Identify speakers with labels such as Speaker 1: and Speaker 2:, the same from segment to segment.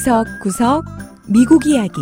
Speaker 1: 구석구석 미국 이야기.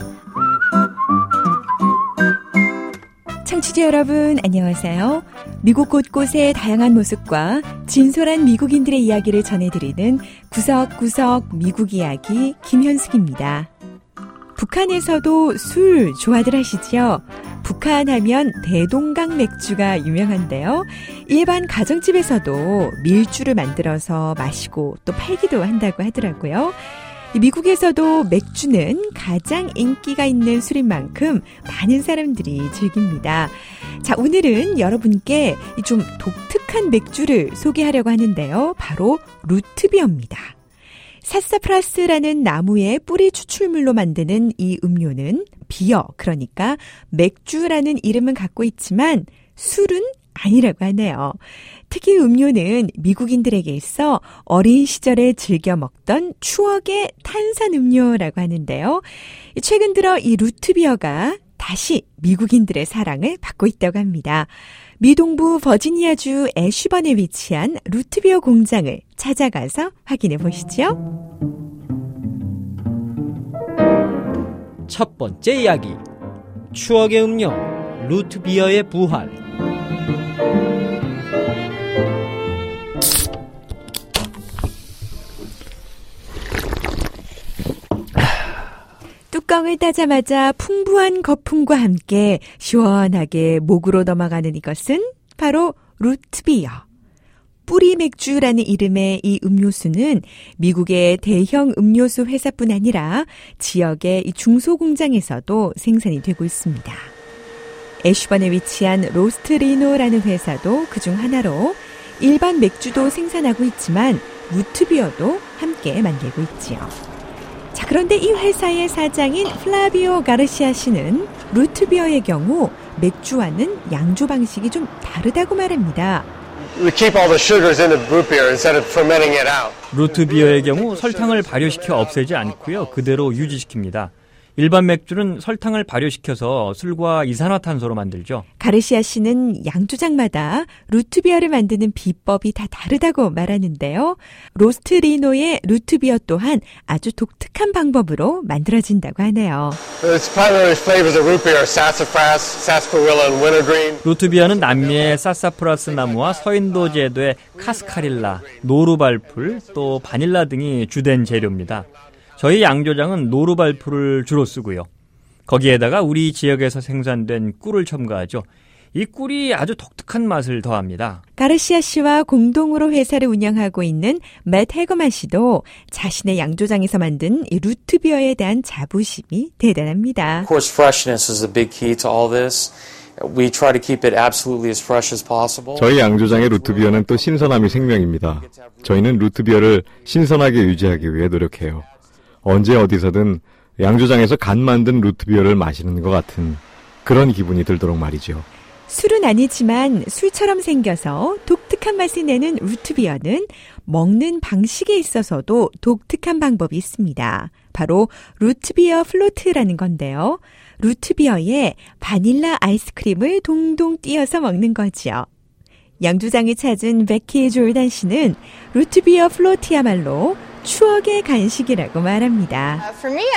Speaker 1: 청취자 여러분 안녕하세요. 미국 곳곳의 다양한 모습과 진솔한 미국인들의 이야기를 전해드리는 구석구석 미국 이야기 김현숙입니다. 북한에서도 술 좋아들 하시죠? 북한 하면 대동강 맥주가 유명한데요. 일반 가정집에서도 밀주를 만들어서 마시고 또 팔기도 한다고 하더라고요. 미국에서도 맥주는 가장 인기가 있는 술인 만큼 많은 사람들이 즐깁니다. 자, 오늘은 여러분께 좀 독특한 맥주를 소개하려고 하는데요. 바로 루트비어입니다. 사사프라스라는 나무의 뿌리 추출물로 만드는 이 음료는 비어, 그러니까 맥주라는 이름은 갖고 있지만 술은 아니라고 하네요. 특히 음료는 미국인들에게 있어 어린 시절에 즐겨 먹던 추억의 탄산음료라고 하는데요. 최근 들어 이 루트비어가 다시 미국인들의 사랑을 받고 있다고 합니다. 미동부 버지니아주 애쉬번에 위치한 루트비어 공장을 찾아가서 확인해 보시죠.
Speaker 2: 첫 번째 이야기, 추억의 음료 루트비어의 부활.
Speaker 1: 뚜껑을 따자마자 풍부한 거품과 함께 시원하게 목으로 넘어가는 이것은 바로 루트비어. 뿌리 맥주라는 이름의 이 음료수는 미국의 대형 음료수 회사뿐 아니라 지역의 이 중소공장에서도 생산이 되고 있습니다. 애쉬번에 위치한 로스트리노라는 회사도 그중 하나로 일반 맥주도 생산하고 있지만 루트비어도 함께 만들고 있지요. 자, 그런데 이 회사의 사장인 플라비오 가르시아 씨는 루트비어의 경우 맥주와는 양조 방식이 좀 다르다고 말합니다.
Speaker 3: We keep all the sugars in the root beer instead of fermenting it out.
Speaker 2: 루트비어의 경우 설탕을 발효시켜 없애지 않고요, 그대로 유지시킵니다. 일반 맥주는 설탕을 발효시켜서 술과 이산화탄소로 만들죠.
Speaker 1: 가르시아 씨는 양조장마다 루트비어를 만드는 비법이 다 다르다고 말하는데요. 로스트리노의 루트비어 또한 아주 독특한 방법으로 만들어진다고 하네요.
Speaker 3: Its primary flavors of root beer are sassafras, sarsaparilla, and wintergreen.
Speaker 2: 루트비어는 남미의 사사프라스 나무와 서인도 제도의 카스카릴라, 노루발풀, 또 바닐라 등이 주된 재료입니다. 저희 양조장은 노루발풀을 주로 쓰고요. 거기에다가 우리 지역에서 생산된 꿀을 첨가하죠. 이 꿀이 아주 독특한 맛을 더합니다.
Speaker 1: 가르시아 씨와 공동으로 회사를 운영하고 있는 맷 해거만 씨도 자신의 양조장에서 만든 이 루트비어에 대한 자부심이 대단합니다.
Speaker 4: Of course, freshness is a big key to all this. We try to keep it absolutely as fresh as possible.
Speaker 5: 저희 양조장의 루트비어는 또 신선함이 생명입니다. 저희는 루트비어를 신선하게 유지하기 위해 노력해요. 언제 어디서든 양조장에서 간 만든 루트비어를 마시는 것 같은 그런 기분이 들도록 말이죠.
Speaker 1: 술은 아니지만 술처럼 생겨서 독특한 맛을 내는 루트비어는 먹는 방식에 있어서도 독특한 방법이 있습니다. 바로 루트비어 플로트라는 건데요. 루트비어에 바닐라 아이스크림을 동동 띄어서 먹는 거지요. 양조장을 찾은 베키 졸단 씨는 루트비어 플로트야말로 추억의 간식이라고 말합니다.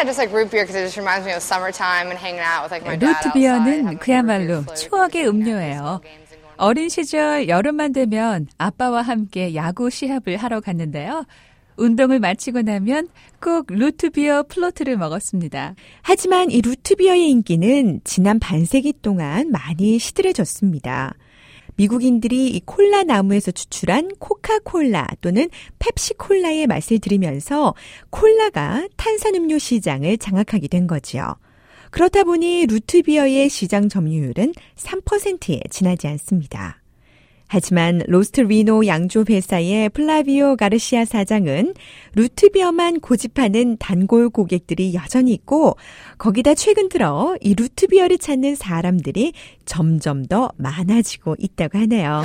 Speaker 6: 루트비어는 그야말로 추억의 음료예요. 어린 시절 여름만 되면 아빠와 함께 야구 시합을 하러 갔는데요. 운동을 마치고 나면 꼭 루트비어 플로트를 먹었습니다.
Speaker 1: 하지만 이 루트비어의 인기는 지난 반세기 동안 많이 시들해졌습니다. 미국인들이 이 콜라 나무에서 추출한 코카콜라 또는 펩시콜라의 맛을 들이면서 콜라가 탄산음료 시장을 장악하게 된 거지요. 그렇다 보니 루트비어의 시장 점유율은 3%에 지나지 않습니다. 하지만 로스트리노 양조 회사의 플라비오 가르시아 사장은 루트비어만 고집하는 단골 고객들이 여전히 있고 거기다 최근 들어 이 루트비어를 찾는 사람들이 점점 더 많아지고 있다고 하네요.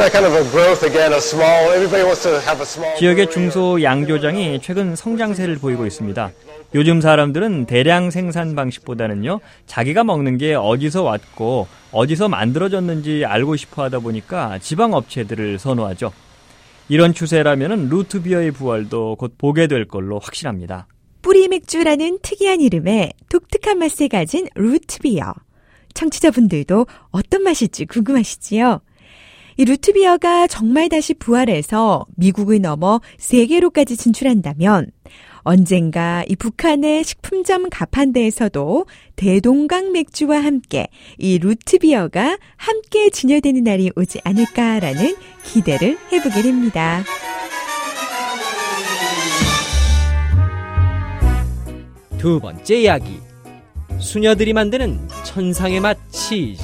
Speaker 2: 지역의 중소 양조장이 최근 성장세를 보이고 있습니다. 요즘 사람들은 대량 생산 방식보다는요, 자기가 먹는 게 어디서 왔고 어디서 만들어졌는지 알고 싶어 하다 보니까 지방 업체들을 선호하죠. 이런 추세라면은 루트비어의 부활도 곧 보게 될 걸로 확신합니다.
Speaker 1: 뿌리 맥주라는 특이한 이름의 독특한 맛을 가진 루트비어. 청취자분들도 어떤 맛일지 궁금하시지요? 이 루트비어가 정말 다시 부활해서 미국을 넘어 세계로까지 진출한다면 언젠가 이 북한의 식품점 가판대에서도 대동강 맥주와 함께 이 루트비어가 함께 진열되는 날이 오지 않을까라는 기대를 해보게 됩니다.
Speaker 7: 두 번째 이야기. 수녀들이 만드는 천상의 맛 치즈.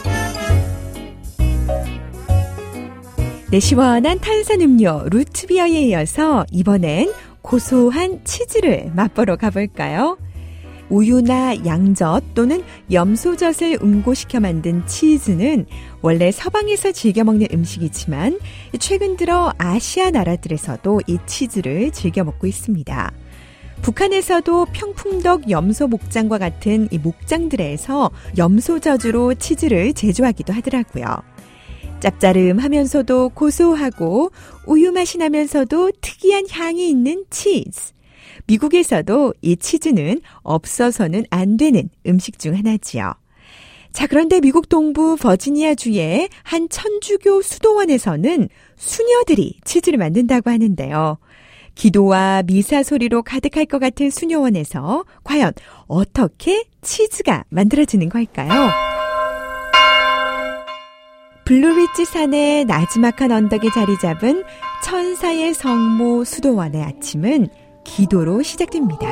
Speaker 1: 네, 시원한 탄산음료 루트비어에 이어서 이번엔 고소한 치즈를 맛보러 가볼까요? 우유나 양젓 또는 염소젓을 응고시켜 만든 치즈는 원래 서방에서 즐겨 먹는 음식이지만 최근 들어 아시아 나라들에서도 이 치즈를 즐겨 먹고 있습니다. 북한에서도 평풍덕 염소 목장과 같은 이 목장들에서 염소젖으로 치즈를 제조하기도 하더라고요. 짭짜름하면서도 고소하고 우유 맛이 나면서도 특이한 향이 있는 치즈. 미국에서도 이 치즈는 없어서는 안 되는 음식 중 하나지요. 자, 그런데 미국 동부 버지니아주의 한 천주교 수도원에서는 수녀들이 치즈를 만든다고 하는데요. 기도와 미사 소리로 가득할 것 같은 수녀원에서 과연 어떻게 치즈가 만들어지는 걸까요? 블루리지 산의 나지막한 언덕에 자리 잡은 천사의 성모 수도원의 아침은 기도로 시작됩니다.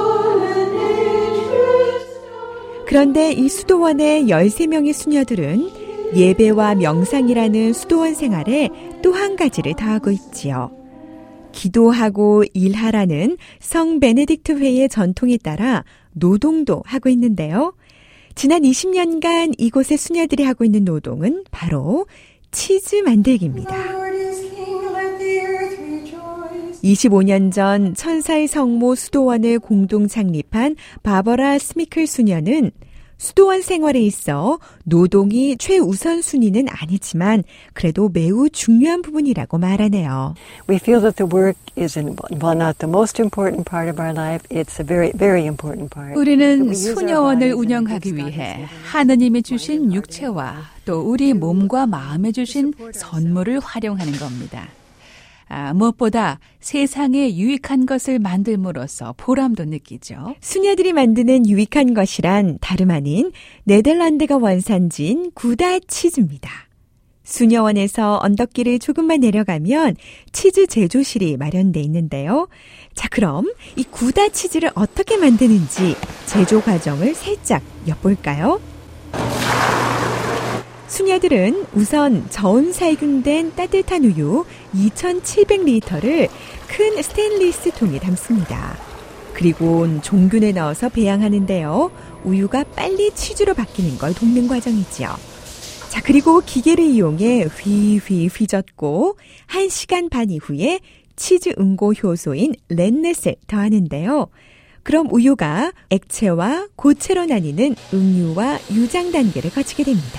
Speaker 1: 그런데 이 수도원의 13명의 수녀들은 예배와 명상이라는 수도원 생활에 또 한 가지를 더하고 있지요. 기도하고 일하라는 성 베네딕트 회의 전통에 따라 노동도 하고 있는데요. 지난 20년간 이곳의 수녀들이 하고 있는 노동은 바로 치즈 만들기입니다. 25년 전 천사의 성모 수도원을 공동 창립한 바버라 스미클 수녀는 수도원 생활에 있어 노동이 최우선 순위는 아니지만 그래도 매우 중요한 부분이라고 말하네요.
Speaker 8: We feel that the work is while not the most important part of our life, it's a very, very important part.
Speaker 6: 우리는 수녀원을 운영하기 위해 하느님이 주신 육체와 또 우리 몸과 마음에 주신 선물을 활용하는 겁니다. 무엇보다 세상에 유익한 것을 만들므로써 보람도 느끼죠.
Speaker 1: 수녀들이 만드는 유익한 것이란 다름 아닌 네덜란드가 원산지인 구다 치즈입니다. 수녀원에서 언덕길을 조금만 내려가면 치즈 제조실이 마련돼 있는데요. 자, 그럼 이 구다 치즈를 어떻게 만드는지 제조 과정을 살짝 엿볼까요? 수녀들은 우선 저온 살균된 따뜻한 우유 2,700리터를 큰 스테인리스 통에 담습니다. 그리고 종균에 넣어서 배양하는데요. 우유가 빨리 치즈로 바뀌는 걸 돕는 과정이지요. 자, 그리고 기계를 이용해 휘휘 휘젓고 1시간 반 이후에 치즈 응고 효소인 렌넷을 더하는데요. 그럼 우유가 액체와 고체로 나뉘는 응유와 유장 단계를 거치게 됩니다.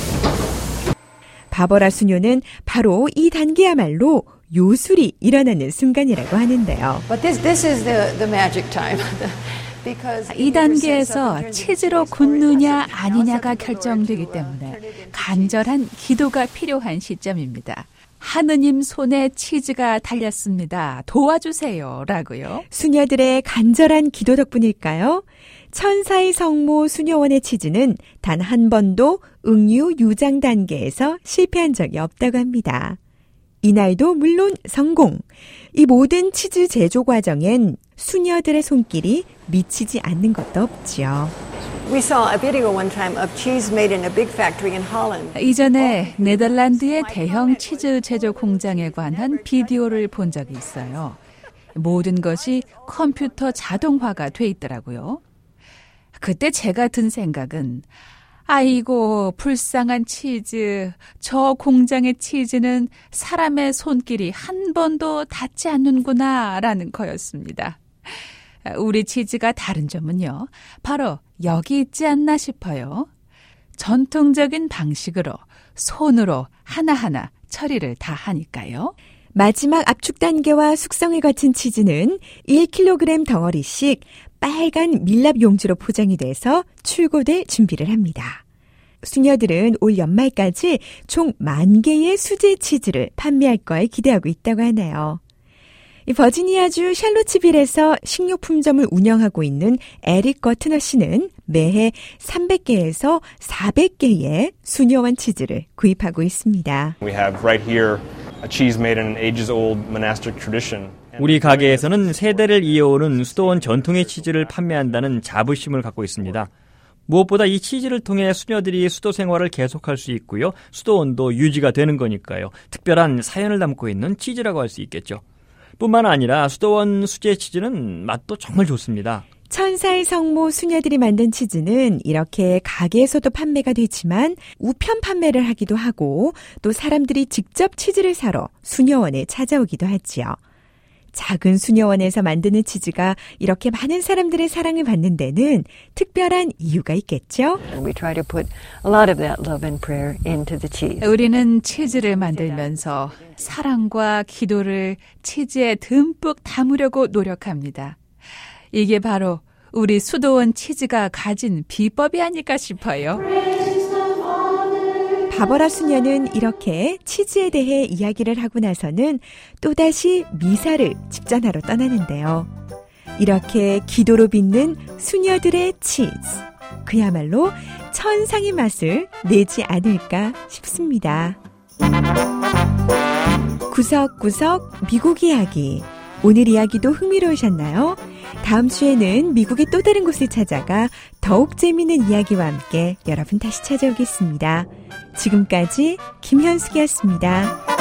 Speaker 1: 바버라 수녀는 바로 이 단계야말로 요술이 일어나는 순간이라고 하는데요.
Speaker 8: But this is the magic time.
Speaker 6: 이 단계에서 치즈로 굽느냐 아니냐가 결정되기 때문에 간절한 기도가 필요한 시점입니다. 하느님 손에 치즈가 달렸습니다. 도와주세요. 라고요.
Speaker 1: 수녀들의 간절한 기도 덕분일까요? 천사의 성모 수녀원의 치즈는 단 한 번도 응유 유장 단계에서 실패한 적이 없다고 합니다. 이날도 물론 성공. 이 모든 치즈 제조 과정엔 수녀들의 손길이 미치지 않는 것도 없지요.
Speaker 8: We saw a video one time of cheese made in a big factory in Holland.
Speaker 6: 이전에 네덜란드의 대형 치즈 제조 공장에 관한 비디오를 본 적이 있어요. 모든 것이 컴퓨터 자동화가 돼 있더라고요. 그때 제가 든 생각은 아이고 불쌍한 치즈, 저 공장의 치즈는 사람의 손길이 한 번도 닿지 않는구나 라는 거였습니다. 우리 치즈가 다른 점은요, 바로 여기 있지 않나 싶어요. 전통적인 방식으로 손으로 하나하나 처리를 다 하니까요.
Speaker 1: 마지막 압축 단계와 숙성을 거친 치즈는 1kg 덩어리씩 빨간 밀랍 용지로 포장이 돼서 출고될 준비를 합니다. 수녀들은 올 연말까지 총 10,000개의 수제 치즈를 판매할 거에 기대하고 있다고 하네요. 버지니아주 샬롯츠빌에서 식료품점을 운영하고 있는 에릭 거트너 씨는 매해 300개에서 400개의 수녀원 치즈를 구입하고 있습니다.
Speaker 9: We have right here a cheese made in an ages-old monastic tradition.
Speaker 2: 우리 가게에서는 세대를 이어오는 수도원 전통의 치즈를 판매한다는 자부심을 갖고 있습니다. 무엇보다 이 치즈를 통해 수녀들이 수도 생활을 계속할 수 있고요. 수도원도 유지가 되는 거니까요. 특별한 사연을 담고 있는 치즈라고 할 수 있겠죠. 뿐만 아니라 수도원 수제 치즈는 맛도 정말 좋습니다.
Speaker 1: 천사의 성모 수녀들이 만든 치즈는 이렇게 가게에서도 판매가 되지만 우편 판매를 하기도 하고 또 사람들이 직접 치즈를 사러 수녀원에 찾아오기도 하지요. 작은 수녀원에서 만드는 치즈가 이렇게 많은 사람들의 사랑을 받는 데는 특별한 이유가 있겠죠?
Speaker 8: We try to put a lot of that love and prayer into the cheese.
Speaker 6: 우리는 치즈를 만들면서 사랑과 기도를 치즈에 듬뿍 담으려고 노력합니다. 이게 바로 우리 수도원 치즈가 가진 비법이 아닐까 싶어요.
Speaker 1: 바버라 수녀는 이렇게 치즈에 대해 이야기를 하고 나서는 또다시 미사를 집전하러 떠나는데요. 이렇게 기도로 빚는 수녀들의 치즈. 그야말로 천상의 맛을 내지 않을까 싶습니다. 구석구석 미국 이야기. 오늘 이야기도 흥미로우셨나요? 다음 주에는 미국의 또 다른 곳을 찾아가 더욱 재미있는 이야기와 함께 여러분 다시 찾아오겠습니다. 지금까지 김현숙이었습니다.